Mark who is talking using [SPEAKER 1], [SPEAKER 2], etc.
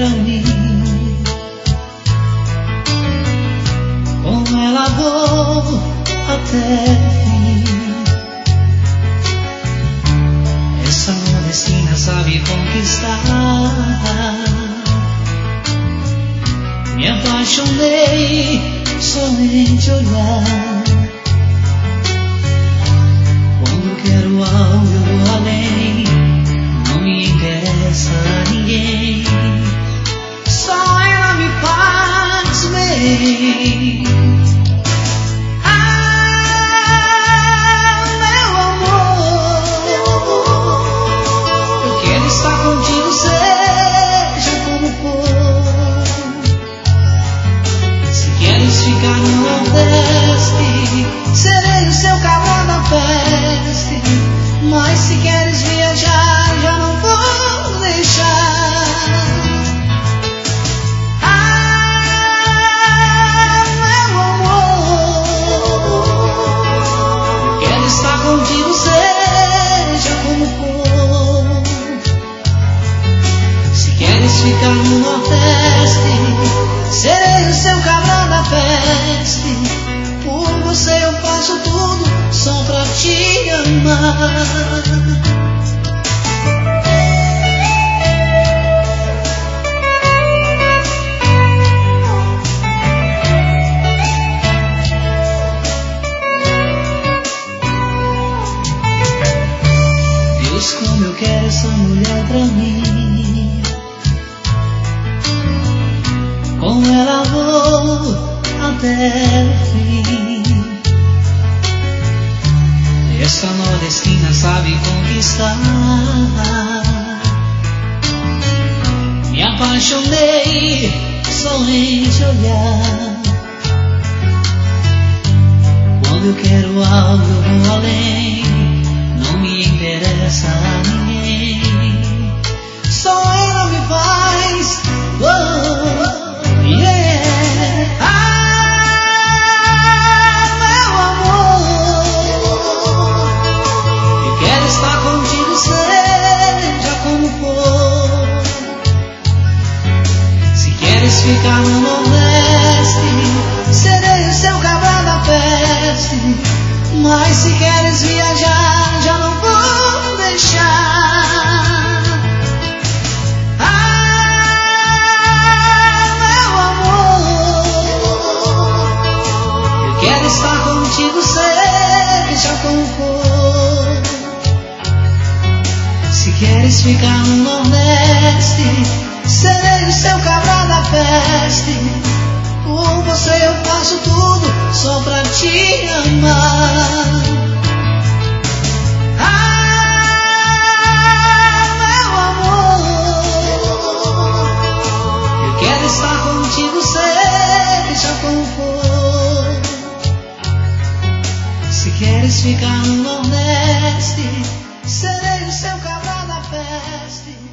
[SPEAKER 1] pra mim. Com ela vou até o fim. Essa nordestina sabe conquistar. Me apaixonei só em te olhar. Quando quero algo eu vou além. Não me interessa ninguém. Só ela me faz bem. Ah, meu amor, eu quero estar contigo, seja como for. Se queres ficar no Nordeste, serei o seu cabrão da peste. Mas se queres viajar, já não vou deixar. Ah, meu amor, eu quero estar contigo, seja como for. Se queres ficar no Nordeste, serei o seu cabrão da peste. Por você eu faço tudo só pra te amar. Deus, como eu quero essa mulher pra mim. Com ela vou até o fim. Essa nordestina sabe conquistar. Me apaixonei só em te olhar. Quando eu quero algo eu vou além. Não me interessa ninguém. Só ela me faz yeah. Ficar no Nordeste, serei o seu cabrão da peste. Mas se queres viajar, já não vou deixar. Ah, meu amor, eu quero estar contigo, seja como for. Se queres ficar no Nordeste, serei o seu cabrão da peste. Por você eu faço tudo só pra te amar. Ah, meu amor, eu quero estar contigo, seja como for. Se queres ficar no Nordeste, serei o seu cabrão da peste.